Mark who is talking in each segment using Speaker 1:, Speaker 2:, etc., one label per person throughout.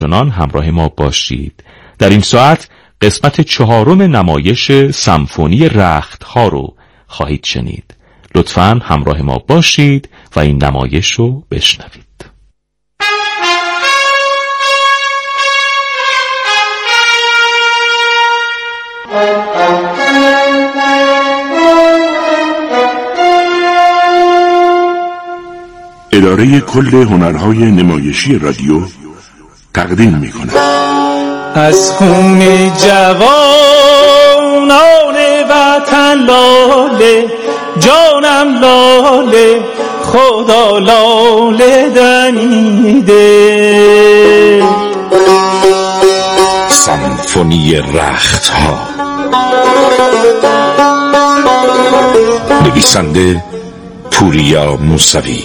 Speaker 1: چنان همراه ما باشید. در این ساعت قسمت 4 نمایش سمفونی رختها رو خواهید شنید. لطفاً همراه ما باشید و این نمایش رو بشنوید.
Speaker 2: اداره کل هنرهای نمایشی رادیو تقدیم می‌کند.
Speaker 3: از خون جوانان وطن لاله، جانم لاله، خدا لاله دمیده.
Speaker 4: سمفونی رختها، نویسنده پوریا موسوی.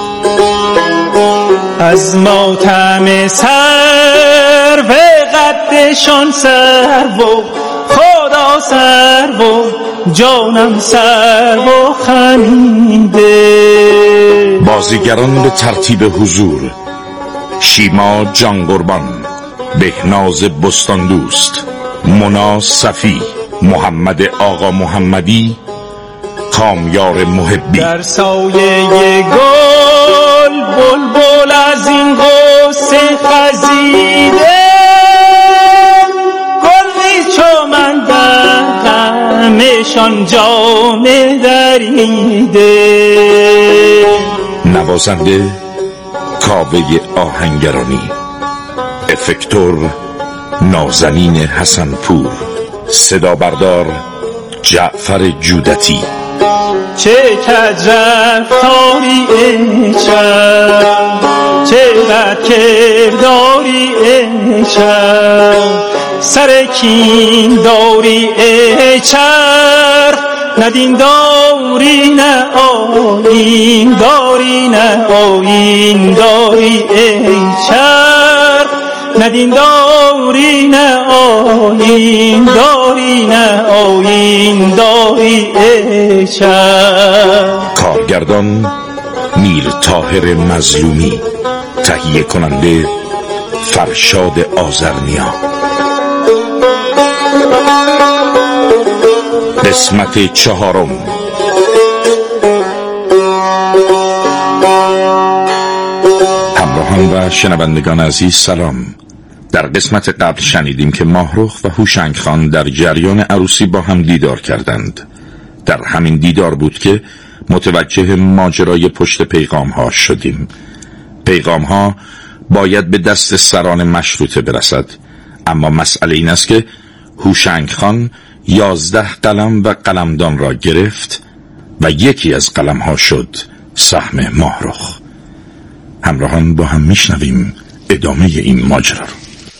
Speaker 3: از ماتم سر و قدشان سر و خدا سر و جانم سر و خمیده.
Speaker 4: بازیگران به ترتیب حضور: شیما جان قربان، بهناز بستان دوست، مونا صفی، محمد آقا محمدی، کامیار محبی.
Speaker 3: در سایه گل بلبل از این غصه خزیده، گلی چو من در غمشان جامه دریده.
Speaker 4: نوازنده کاوه آهنگرانی، افکتور نازنین حسنپور، صدا بردار جعفر جودتی.
Speaker 3: چه کج رفتاری ای چرخ، چقدر کرداری ای چرخ، سر کین داری ای چرخ، نه دین داری نه آیین داری، نه آیین داری ای چرخ، نه دین داری نه آیین داری، نه آیین داری ای چرخ.
Speaker 4: کارگردان میر طاهر مظلومی، تهیه کننده فرشاد آذرنیا. قسمت 4. همراهان و شنوندگان عزیز سلام. در قسمت قبل شنیدیم که ماهرخ و هوشنگ خان در جریان عروسی با هم دیدار کردند. در همین دیدار بود که متوجه ماجرای پشت پیغام ها شدیم. پیغام ها باید به دست سران مشروطه برسد، اما مسئله این است که هوشنگ خان 11 قلم و قلمدان را گرفت و یکی از قلم ها شد سهم ماهرخ. همراهان با هم میشنویم ادامه این ماجرا رو.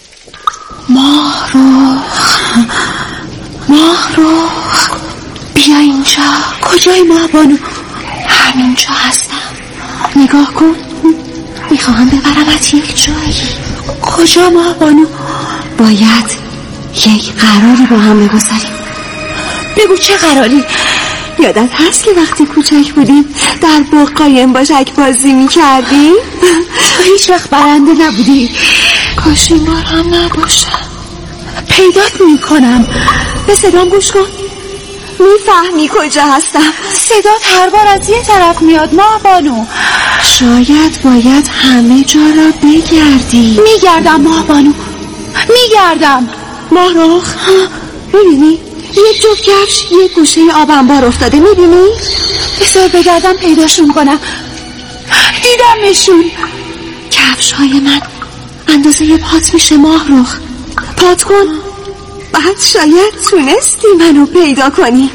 Speaker 5: ماهرخ بیا اینجا. کجای ماهبانو؟ همینجا هستم. نگاه کن، میخواهم ببرمت یک جایی. کجا ماهبانو؟ باید یک قراری با هم بگذاریم. بگو چه قراری؟ یادت هست که وقتی کوچک بودیم در باغ قایم باشک بازی میکردیم؟ تو هیچ وقت برنده نبودی. کاش این بار هم نباشم. پیدات میکنم، به صدام گوش کن. میفهمی کجا هستم؟ صدات هر بار از یه طرف میاد ماهبانو. شاید باید همه جا را بگردی. میگردم ماهبانو، میگردم. ماهرخ میبینی؟ یک جفت کفش یک گوشه آب انبار افتاده، میبینی؟ بذار بگردم پیداشون کنم. دیدمشون. کفش های من اندازه یه پات میشه ماهرخ. پات کن، بعد شاید تونستی منو پیدا کنی.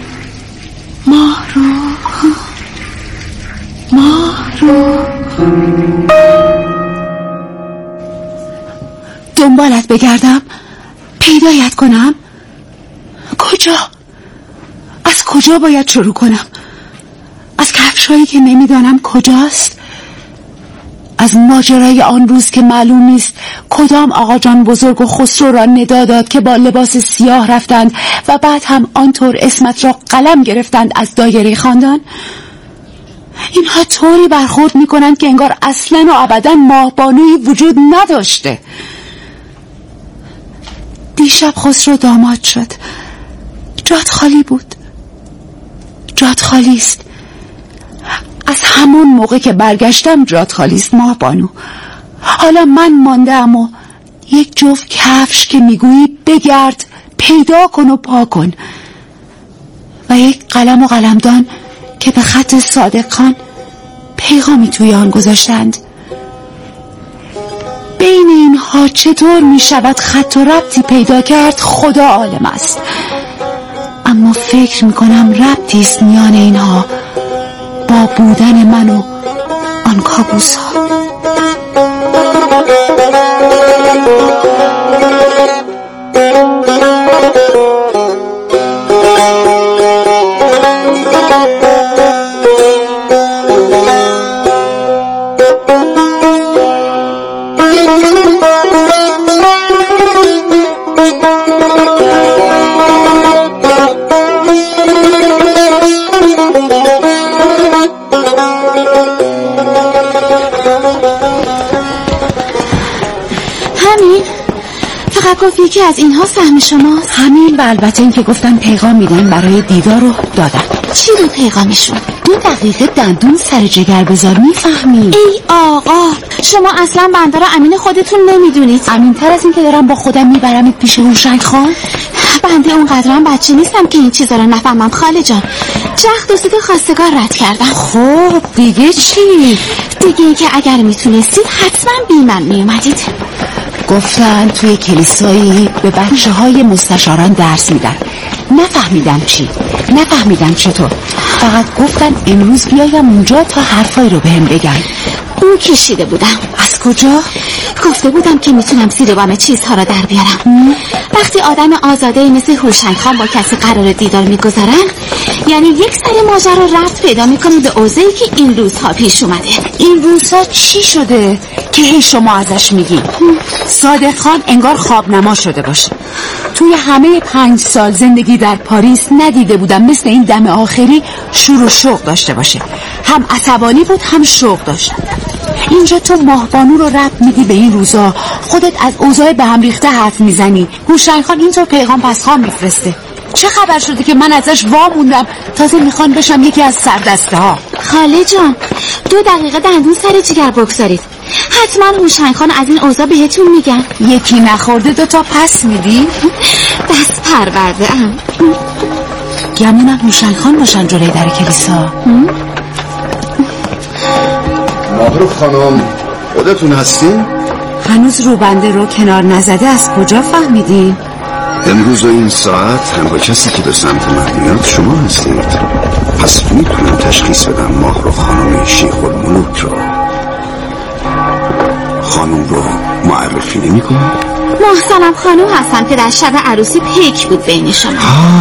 Speaker 5: ماهرخ دنبالت بگردم، پیدایت کنم. کجا؟ از کجا باید شروع کنم؟ از کفشایی که نمیدانم کجاست؟ از ماجرای آن روز که معلوم نیست کدام آقا جان بزرگ و خسرو را ندا داد که با لباس سیاه رفتند و بعد هم آنطور اسمت را قلم گرفتند از دایره خاندان. اینها طوری برخورد میکنند که انگار اصلا و ابدا ماهبانویی وجود نداشته. دیشب خسرو داماد شد. جات خالی بود. جات خالی است. از همون موقع که برگشتم جات خالی است ماه بانو. حالا من ماندم و یک جفت کفش که میگویی بگرد پیدا کن و پا کن و یک قلم و قلمدان که به خط صادق خان پیغامی توی آن گذاشتند. بین اینها چطور می شود خط و ربطی پیدا کرد خدا عالم است، اما فکر می کنم ربطی است میان اینها با بودن من و آن کابوس ها.
Speaker 6: گفت یکی از اینها سهم شماست؟
Speaker 5: همین، و البته این که گفتن پیغام میدن برای دیدار رو دادن.
Speaker 6: چی رو پیغامشون؟
Speaker 5: 2 دقیقه دندون سر جگر بذار میفهمی.
Speaker 6: ای آقا، شما اصلا بنده را امین خودتون نمیدونید.
Speaker 5: امین‌تر از این که دارم با خودم میبرمت پیش هوشنگ خان؟
Speaker 6: بنده اونقدرم بچه نیستم که این چیزا رو نفهمم خاله جان. جخت و سود خواستگار رد کردم.
Speaker 5: خب دیگه چی؟
Speaker 6: دیگه این که اگر میتونستید حتما بی من میومدید.
Speaker 5: گفتن توی کلیسایی به بچه‌های مستشاران درس میدن. نفهمیدم چطور. فقط گفتن امروز بیایم اونجا تا حرفایی رو بهم بگن.
Speaker 6: او کشیده بودم.
Speaker 5: از کجا؟
Speaker 6: گفته بودم که میتونم زیر بام چیزها رو در بیارم. وقتی آدم آزاده مثل هوشنگ خان با کسی قرار دیدار میگذارن، یعنی یک سری ماجرا رفت پیدا میکنه به اوضاعی که این روزها پیش اومده.
Speaker 5: این روزها چی شده که هی شما ازش میگی؟ صادق خان انگار خواب نما شده باشه. توی همه 5 سال زندگی در پاریس ندیده بودم مثل این دم آخری شور و شوق داشته باشه. هم عصبانی بود هم شوق داشت. اینجا تو ماهبانو رو ربط میدی به این روزا، خودت از اوضاع به هم ریخته حرف میزنی. هوشنگ خان اینطور پیغام پس خان میفرسته. چه خبر شده که من ازش واموندم تازه میخوان بشم یکی از سردسته ها؟
Speaker 6: خاله جان 2 دقیقه دندون سر جگر بگذارید. حتما هوشنگ خان از این اوضاع بهتون میگن.
Speaker 5: یکی نخورده 2 تا پس میدی؟
Speaker 6: دست پرورده ام.
Speaker 5: گمونم هوشنگ خان باشن جلوی در کلیسا.
Speaker 7: مبروک خانم، خودتون هستین؟
Speaker 5: هنوز روبنده رو کنار نزده از کجا فهمیدین؟
Speaker 7: امروز و این ساعت تنها کسی که به سمت من میاد شما هستید. پس میتونم تشخیص بدم مبروک خانم شیخ الملوک رو. خانم رو معرفی نمی کنم؟
Speaker 6: محسنم خانم هستم که در شب عروسی پیک بود بین شما.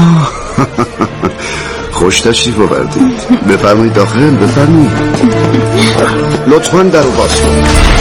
Speaker 7: خوش تشریف آوردید. بفرمایید داخل، بفرمایید. لطفاً در رو باز کنید.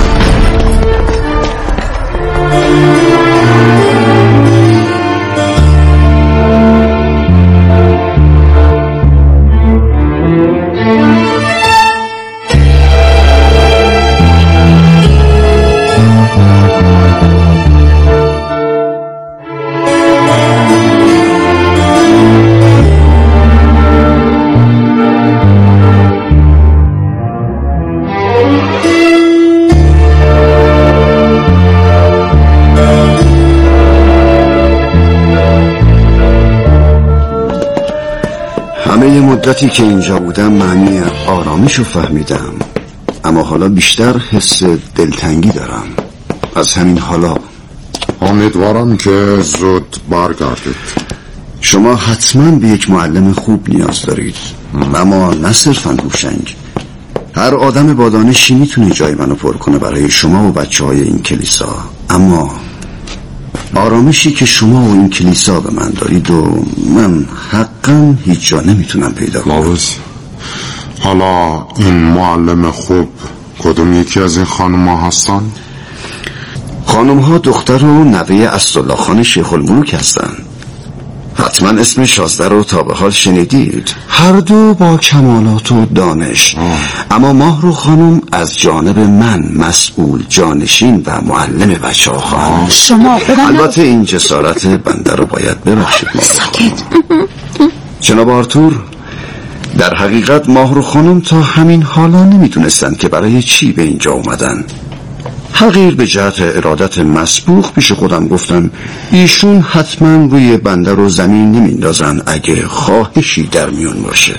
Speaker 7: همه مدتی که اینجا بودم معنی آرامش رو فهمیدم، اما حالا بیشتر حس دلتنگی دارم. از همین حالا
Speaker 8: امیدوارم که زود برگردید.
Speaker 7: شما حتما به یک معلم خوب نیاز دارید، اما نه صرفاً هوشنگ. هر آدم با دانشی میتونه جای منو پر کنه برای شما و بچه‌های این کلیسا، اما آرامشی که شما و این کلیسا به من دارید و من حقا هیچ جا نمیتونم پیدا کنم.
Speaker 8: حالا این معلم خوب کدوم یکی از این خانم ها هستن؟
Speaker 7: خانم ها دختر و نوه اسدالله خان شیخ الملوک هستن. حتما اسم شازده رو تا به حال شنیدید. هر دو با کمالات و دانش. اما ماهرو خانم از جانب من مسئول جانشین و معلم بچه ها خواهد.
Speaker 6: شما
Speaker 7: البته این جسارت بنده رو باید ببخشید.
Speaker 6: ساکت.
Speaker 7: جناب آرتور، در حقیقت ماهرو خانم تا همین حالا نمیدونستند که برای چی به اینجا اومدن. حقیر به جهت ارادت مسبوق پیش خودم گفتم ایشون حتما روی بنده رو زمین نمیندازن اگه خواهشی در میون باشه.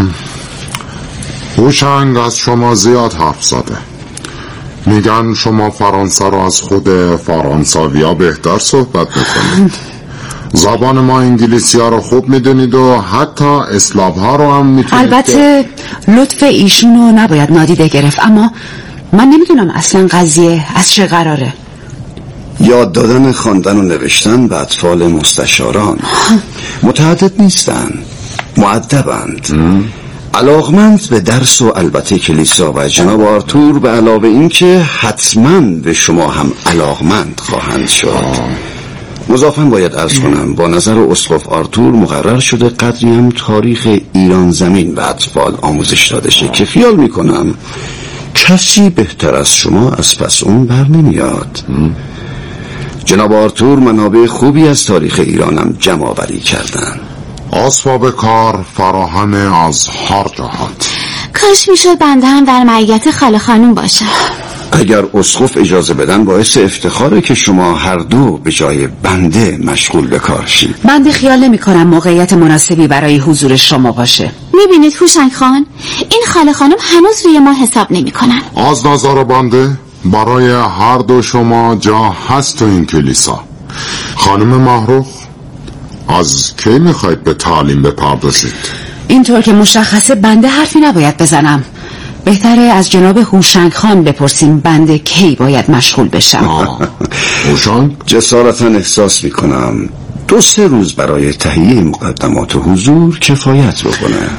Speaker 8: هوشنگ از شما زیاد حرف زده. میگن شما فرانسه رو از خود فرانسویا بهتر صحبت میکنید. زبان ما انگلیسی ها رو خوب میدونید و حتی اسلاف ها رو هم میتونید.
Speaker 9: البته لطف ایشون رو نباید نادیده گرفت، اما من نمیدونم اصلا قضیه از چه قراره.
Speaker 7: یاد دادن خواندن و نوشتن به اطفال مستشاران. متعدد نیستن، مؤدبند، علاقمند به درس و البته کلیسا. و جناب آرتور به علاوه این که حتما به شما هم علاقمند خواهند شد. مضافاً باید عرض کنم با نظر اسقف آرتور مقرر شده قدری هم تاریخ ایران زمین به اطفال آموزش داده شه که خیال میکنم کسی بهتر از شما از پس اون بر نمیاد. جناب آرتور منابع خوبی از تاریخ ایرانم جمع آوری کردن.
Speaker 8: اسباب کار فراهم از هر جهت.
Speaker 6: کاش میشد بنده هم در معیت خاله خانوم باشم.
Speaker 7: اگر اسقف اجازه بدن باعث افتخاره که شما هر دو به جای بنده مشغول به کار شید.
Speaker 9: بنده خیال نمی کنم موقعیت مناسبی برای حضور شما باشه.
Speaker 6: میبینید هوشنگ خان، این خاله خانم هنوز روی ما حساب نمی کنن.
Speaker 8: از نظر بنده برای هر دو شما جا هست تو این کلیسا. خانم ماهرو، از کی میخواید به تعلیم بپردازید؟
Speaker 9: اینطور که مشخصه بنده حرفی نباید بزنم. بهتره از جناب هوشنگ خان بپرسیم بنده کی باید مشغول بشم.
Speaker 8: هوشنگ؟
Speaker 7: جسارتا احساس میکنم 2-3 روز برای تهیه مقدمات و حضور کفایت بکنه.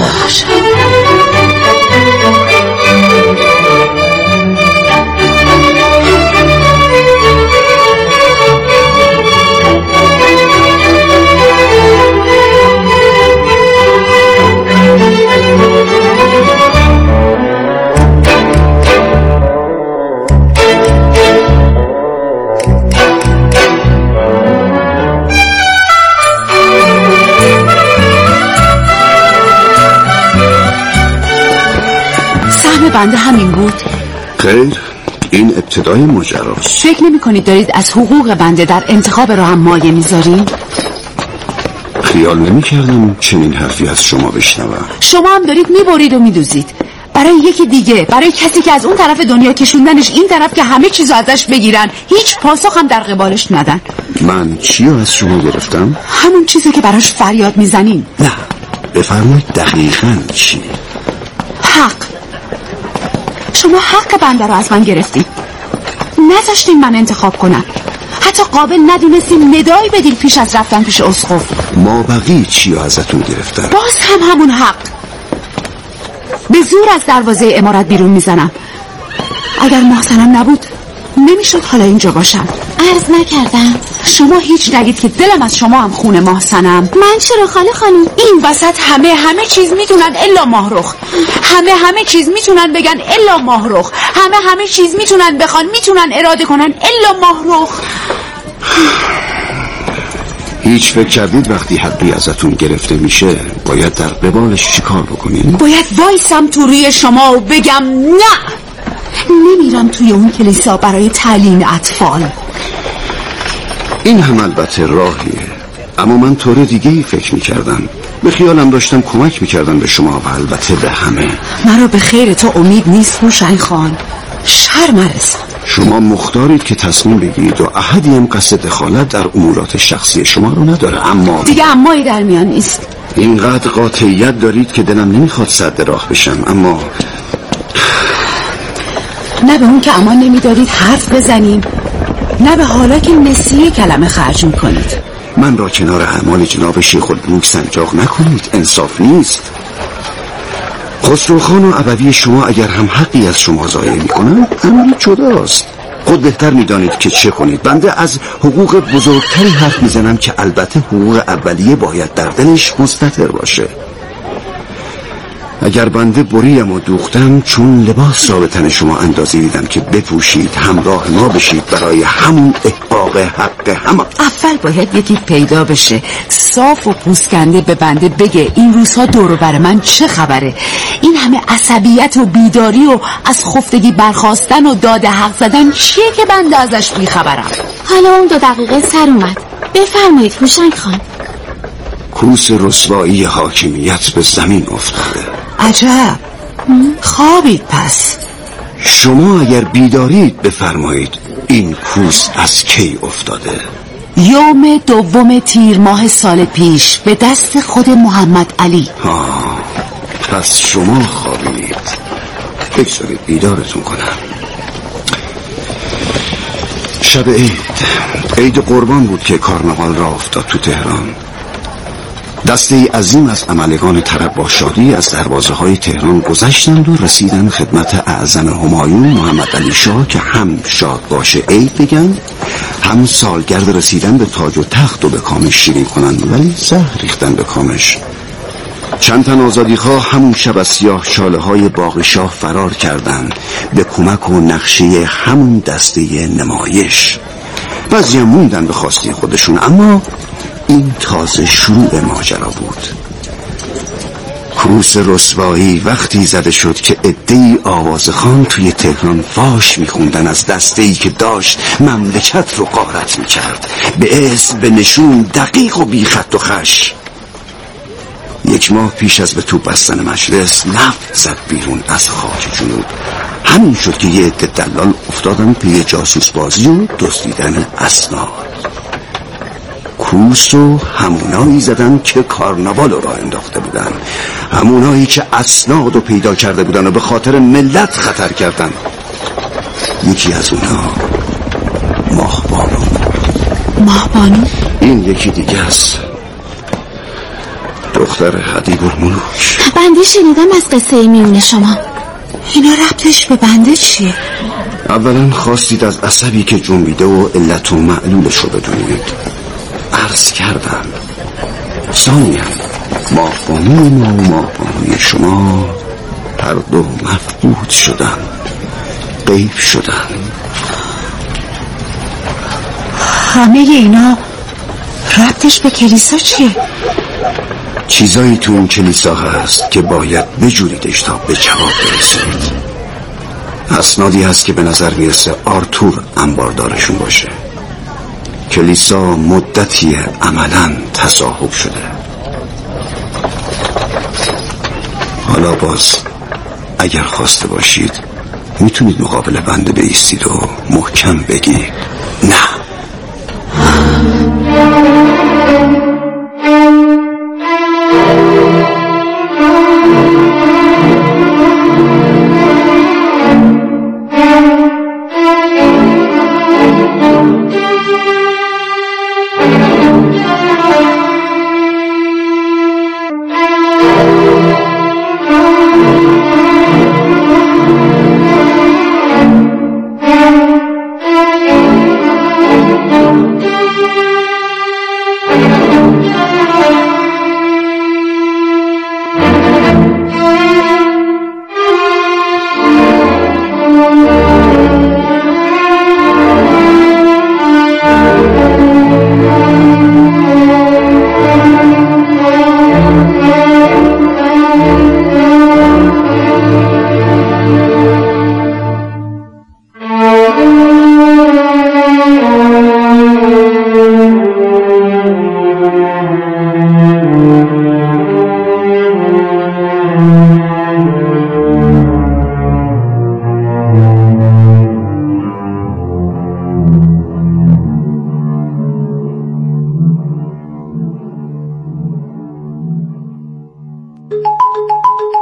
Speaker 9: بنده همین بود؟
Speaker 7: خیر، این ابتدای ماجراست.
Speaker 9: فکر نمی کنید دارید از حقوق بنده در انتخاب رو هم مایه میذارین؟
Speaker 7: خیال نمی کردم چنین حرفی از شما بشنوم.
Speaker 9: شما هم دارید میبرید و میدوزید برای یکی دیگه، برای کسی که از اون طرف دنیا کشوندنش این طرف که همه چیزو ازش بگیرن، هیچ پاسخ هم در قبالش ندن.
Speaker 7: من چی رو از شما گرفتم؟
Speaker 9: همون چیزی که براش فریاد میزنین.
Speaker 7: نه، بفرمایید دقیقاً چی؟
Speaker 9: حق. شما حق بنده رو از من گرفتین، نذاشتین من انتخاب کنم، حتی قابل ندونستین ندایی بدین پیش از رفتن پیش اسقف.
Speaker 7: ما بقیه چی رو ازتون گرفتن؟
Speaker 9: باز هم همون حق. به زور از دروازه امارت بیرون میزنم. اگر محسنم نبود نمیشد حالا اینجا باشم.
Speaker 6: عرض نکردم
Speaker 9: شما هیچ نگید که دلم از شما هم خونه محسنم.
Speaker 6: من چرا خاله خانم؟
Speaker 9: این وسط همه چیز میتونن الا ماهرخ. همه چیز میتونن بگن الا ماهرخ. همه چیز میتونن بخوان، میتونن اراده کنن الا ماهرخ.
Speaker 7: هیچ فکر کردید وقتی حقی ازتون گرفته میشه باید در قبالش چی کار بکنید؟
Speaker 9: باید وایسم تو روی شما و بگم نه، نمیرم توی اون کلیسا برای تعلیم اطفال.
Speaker 7: این هم البته راهیه، اما من طور دیگه ای فکر میکردم. به خیالم داشتم کمک میکردم به شما و البته به همه.
Speaker 9: مرا به خیر تو امید نیست هوشنگ خان، شر مرسان.
Speaker 7: شما مختارید که تصمیم بگیرید و احدی هم قصد دخالت در امورات شخصی شما رو نداره. اما
Speaker 9: دیگه امایی در میان نیست.
Speaker 7: اینقدر قاطعیت دارید که دلم نمیخواد سد راه بشم. اما
Speaker 9: نه به اون که امان نمیدارید حرف بزنیم، نه به حالا که نسیه کلمه خرج میکنید.
Speaker 7: من را کنار اعمال جناب شیخ البروک سنجاق نکنید، انصاف نیست. خسروخان و ابوی شما اگر هم حقی از شما ضایع میکنن امری جداست. خود بهتر میدانید که چه کنید. بنده از حقوق بزرگتری حرف میزنم که البته حقوق اولیه باید در دلش مستتر باشه. اگر بنده بریم و دوختم چون لباس را به تن شما اندازه دیدم که بپوشید همراه ما بشید برای همون احقاق حق هم.
Speaker 9: اول باید یکی پیدا بشه صاف و پوسکنده به بنده بگه این روزها دور و بر من چه خبره. این همه عصبیت و بیداری و از خفتگی برخاستن و داد حق زدن چیه که بنده ازش بیخبرم؟
Speaker 6: حالا اون 2 دقیقه سر اومد. بفرمایید هوشنگ خان.
Speaker 7: کوس رسوایی حاکمیت به زمین افتاده.
Speaker 9: عجب، خوابید پس.
Speaker 7: شما اگر بیدارید بفرمایید این کوس از کی افتاده؟
Speaker 9: یوم 2 تیر ماه سال پیش به دست خود محمد علی.
Speaker 7: پس شما خوابید. بگذارید بیدارتون کنم. شب عید قربان بود که کارناوال را افتاد تو تهران. دسته عظیم از عملگان طرب با شادی از دروازه های تهران گذشتند و رسیدن خدمت اعظم همایون محمد علی شاه که هم شاد باشه عید بگن، هم سالگرد رسیدن به تاج و تخت و به کامش شیرین کنند، ولی زهر ریختن به کامش. چند تن آزادیخواه همون شب از سیاه شاله های باغ شاه فرار کردند به کمک و نقشه همون دسته نمایش. بعضی هم موندن به خواسته خودشون، اما این تازه شروع ماجرا بود. کوس رسوایی وقتی زده شد که عده‌ای آوازخوان توی تهران فاش میخوندن از دسته‌ای که داشت مملکت رو غارت میکرد، به اسم، به نشون، دقیق و بی خط و خش. 1 ماه پیش از به توپ بستن مجلس نفت زد بیرون از خاک جنوب. همین شد که یه عده دلال افتادن پی جاسوس بازی و دزدیدن اسناد. کوس رو همونایی زدن که کارناوال رو راه انداخته بودن، همونایی که اسناد رو پیدا کرده بودن و به خاطر ملت خطر کردن. یکی از اونا ماهبانو. این یکی دیگه است، دختر حدیب الملوک.
Speaker 6: بنده شنیدم از قصه میون شما.
Speaker 9: اینا ربطش به بنده چیه؟
Speaker 7: اولا خواستید از عصبی که جنبیده و علت و معلولش رو بدونید. عرض کردم. ثانیاً ماهبانوی ما و ماهبانوی شما هر دو مفقود شدن، غیب شدن.
Speaker 9: همه اینا ربطش به کلیسا چیه؟
Speaker 7: چیزایی تو اون کلیسا هست که باید بجوریدش تا به جواب برسید. اسنادی هست که به نظر میرسه آرتور انباردارشون باشه. کلیسا مدتی عملاً تصاحب شده. حالا باز اگر خواسته باشید میتونید مقابل بنده بایستید و محکم بگی نه.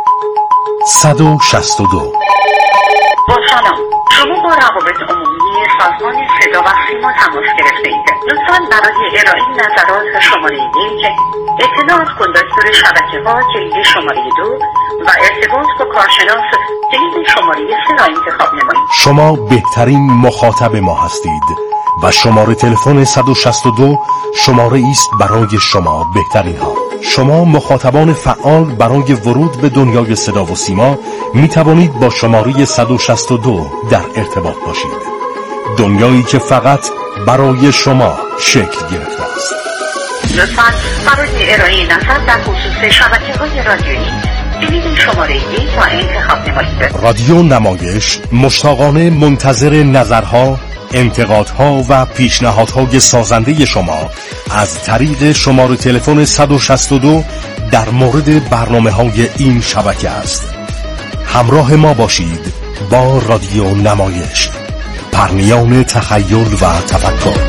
Speaker 10: با سلام، شما با روابط عمومی سازمان صدا و سیما تماس گرفته اید. لطفاً برای ارائه نظرات شماره 1 اطلاعات کندکتور شبکه‌ها کلید شماره 2 و ارتباط با کارشناس کلید شماره 3 را انتخاب نمایید.
Speaker 11: شما بهترین مخاطب ما هستید و شماره تلفن 162 شماره است برای شما بهترین ها. شما مخاطبان فعال برای ورود به دنیای صدا و سیما می توانید با شماره 162 در ارتباط باشید. دنیایی که فقط برای شما شکل گرفته است.
Speaker 10: لطفاً برای ارائه نظر در خصوص شبکه‌های رادیویی کلید شماره 1 را انتخاب نمایید.
Speaker 11: رادیو نمایش مشتاقانه منتظر نظرها، انتقادها و پیشنهادهای سازنده شما از طریق شماره تلفن 162 در مورد برنامه‌های این شبکه است. همراه ما باشید با رادیو نمایش، پرنیان تخیل و تفکر.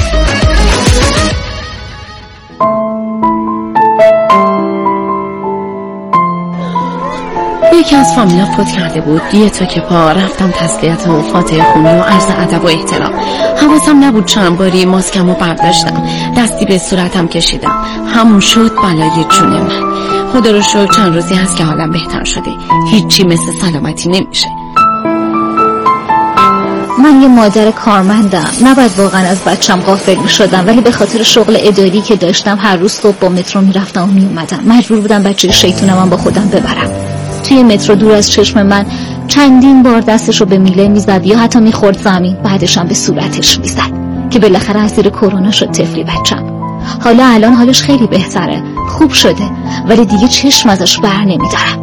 Speaker 12: یکی از فامیلا فوت کرده بود. یه تا که پا رفتم تسلیت و فاتحه خونی و عرض ادب و احترام. حواسم نبود چند باری ماسکمو برداشتم، دستی به صورتم کشیدم. همون شد بلای جون من. خدا رو شکر چند روزی هست که حالم بهتر شده. هیچی مثل سلامتی نمیشه.
Speaker 5: من یه مادر کارمندم، نباید واقعا از بچم غافل می‌شدم، ولی به خاطر شغل اداری که داشتم هر روز صبح با مترو میرفتم و میومدم. مجبور بودم بچه شیطونم با خودم ببرم. توی مترو دور از چشم من چندین بار دستشو به میله میزد یا حتی میخورد زمین، بعدش هم به صورتش میزد که بالاخره از زیر کرونا شد طفلی بچم. حالا الان حالش خیلی بهتره، خوب شده، ولی دیگه چشم ازش بر نمیدارم.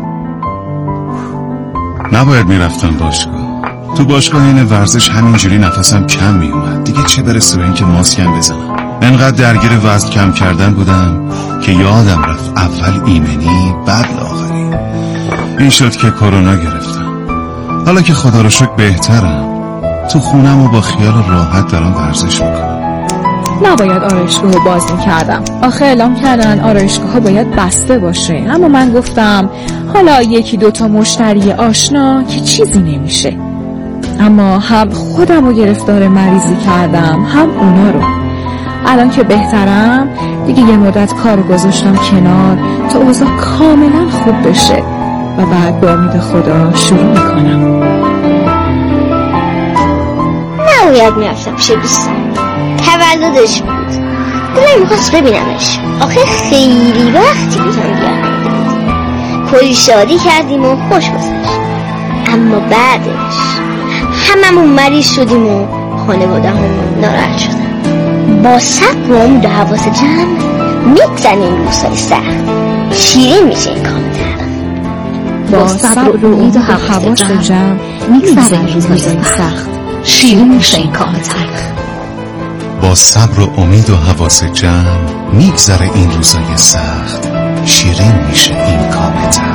Speaker 13: نباید میرفتم باشگاه. تو باشگاه این ورزش همینجوری نفسم کم میومد، دیگه چه برسه به اینکه ماسکم بزنم. انقدر درگیر وزن کم کردن بودم که یادم رفت اول ایمنی بعد آخری. این شد که کرونا گرفتم. حالا که خدا رو شکر بهترم، تو خونم و با خیال راحت دارم ورزش میکنم.
Speaker 14: نباید آرایشگاه رو باز میکردم. آخه اعلام کردن آرایشگاه ها باید بسته باشه، اما من گفتم حالا یکی دوتا مشتری آشنا که چیزی نمیشه. اما هم خودم رو گرفتار مریضی کردم هم اونا رو. الان که بهترم دیگه یه مدت کارو گذاشتم کنار تا اوضاع کاملا خوب بشه و بعد با امید خدا شروع میکنم.
Speaker 15: نباید میرفتم پیش دوستم، تولدش بود، دلم میخواست ببینمش. آخه خیلی وقتی بودم بیارم، کلی شادی کردیم و خوش گذشت. اما بعدش هممون مریض شدیم و خانواده همون ناراحت شدن. با صبر و امید و حواس جمع میگذنیم روزهای سخت، شیرین میشه این کام تلخ.
Speaker 14: با صبر و امید و حواس جمع میگذنیم روزهای سخت، شیرین میشه این کام تلخ.
Speaker 13: با صبر و امید و حواس جمع میگذره این روزهای سخت، شیرین میشه این کام تلخ.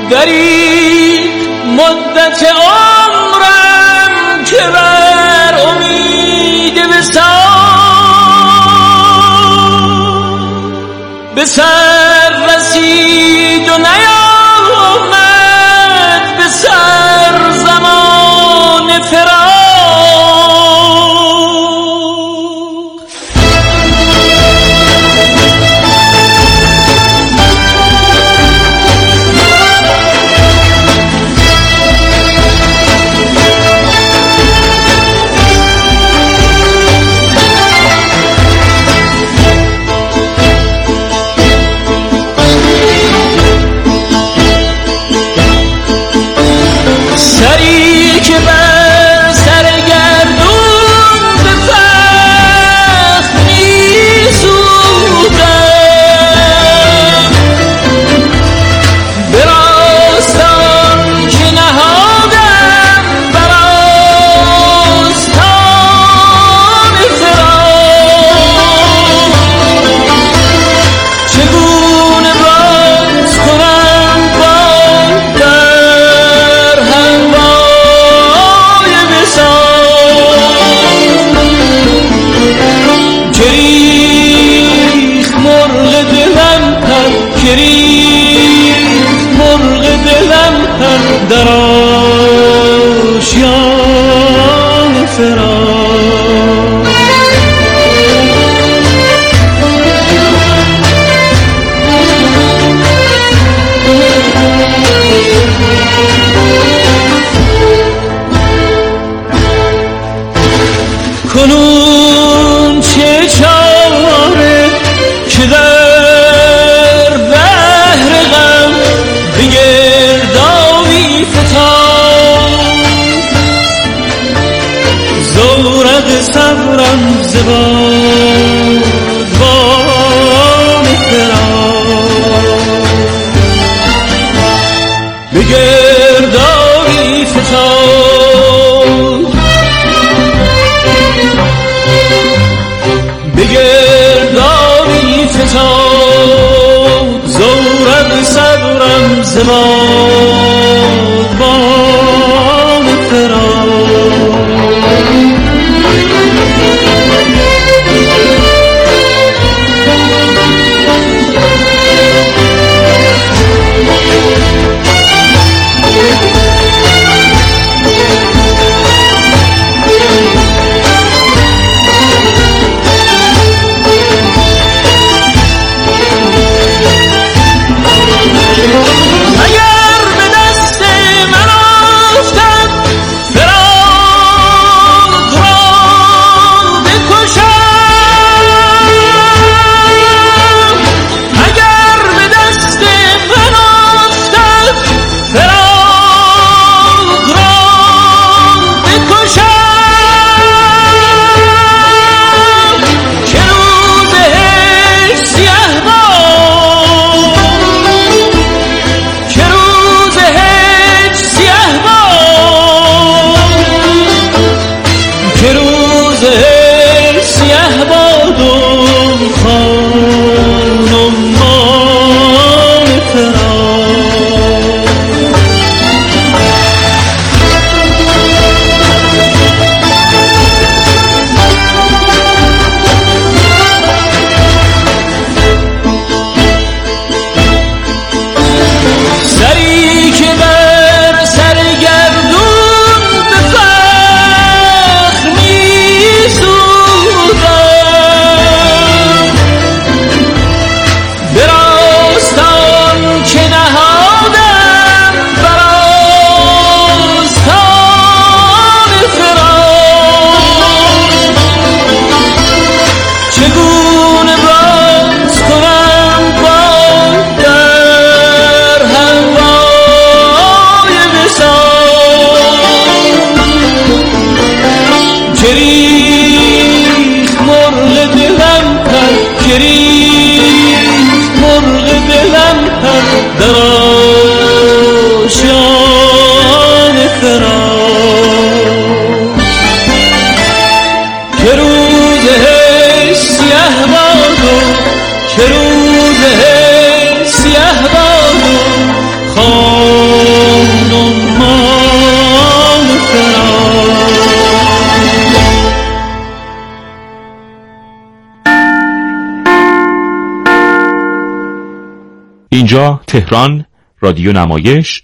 Speaker 3: دریغ مدت عمرم که بر امید به سر رسید و نیامد به سر زمان فراق. سری که بر سر گردون به فخر می‌سوزم، به راستان که نهادم بر آستان فراق. چگونه باز کنم بال بر هوای وصال، گریخت مرغ دلم پر، گریخت مرغ دلم پر در آشیان فراق. کنون چه چاره که در بحر غم به گردابی فتاد، زورق صبرم ز بادبان فراق. به گردابی فتاد، به گردابی فتاد، زورق صبرم ز بادبان فراق. اگر به
Speaker 1: دانشگاه تهران، رادیو نمایش